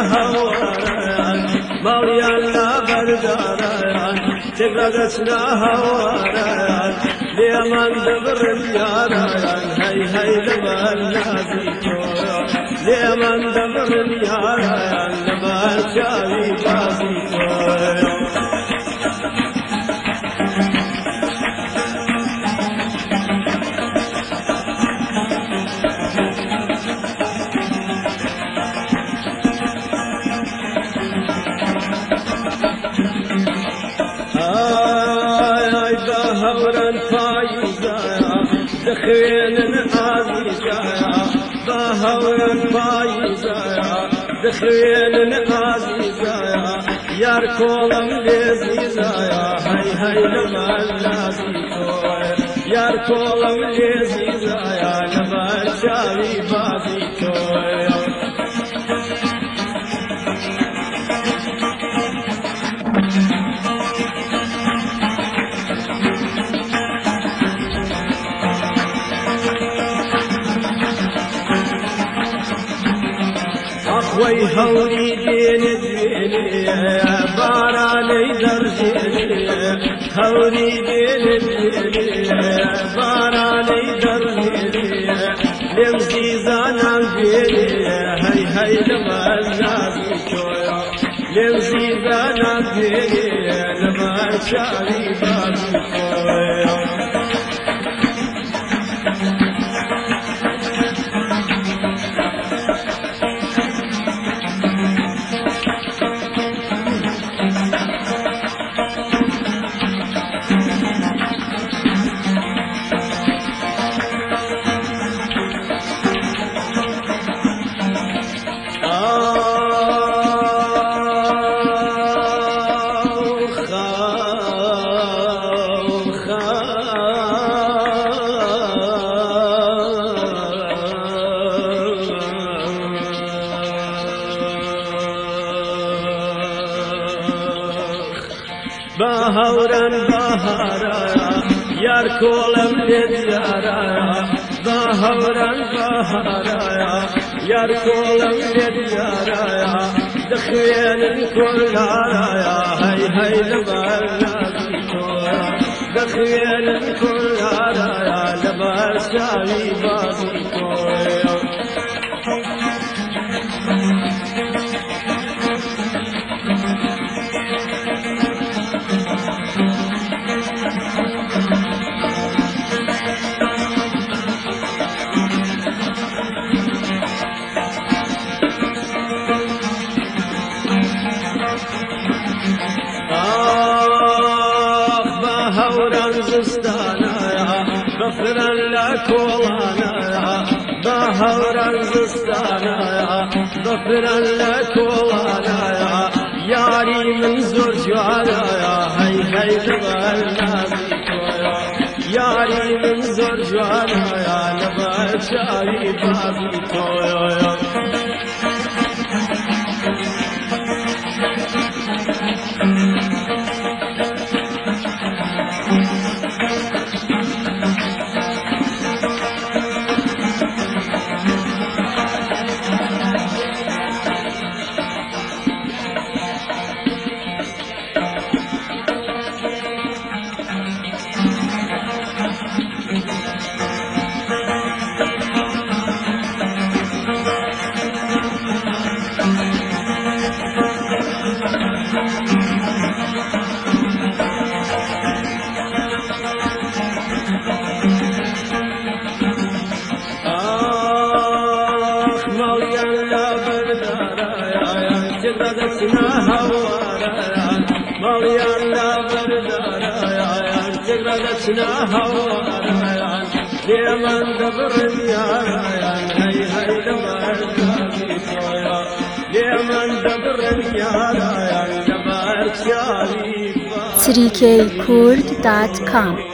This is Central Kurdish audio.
هواران ماليان لا برداران تقردتنا هواران ليمان دبر الياران هاي هاي لما النازي كورا ليمان دبر الياران لما الشاوي بازي كورا هوران فايزة دخين عزيزة هوران فايزة دخين عزيزة يار كولم لذيذة هاي هاي لما لازيكو يار كولم لذيذة لما شاوي بازيكو وي هولي دين الدين باراني درجيني هولي دين الدين باراني درجيني لمزي زانا بيني هاي هاي لما النازي كويا لمزي زانا بيني لما شاري بازي كويا بهوران بهارا يار كولم لديارا بهوران بهارا يار كولم لديارا دخيل الكل عرايا هاي هاي لما لازيكورا دخيل الكل عرايا لما شاوي بازيكورا هوران زستانا غفرا لكولانا بهوران زستانا غفرا لكولانا ياري من زور جوانا هاي هاي لبال نازي كويا ياري من زور جوانا لبال شاري بازي كويا تقردتنا هواران ماليان لا برداران تقردتنا هواران ليمان دبر الياران هاي هاي لما النازي كويا ليمان دبر الياران لما شاري 3kkurd.com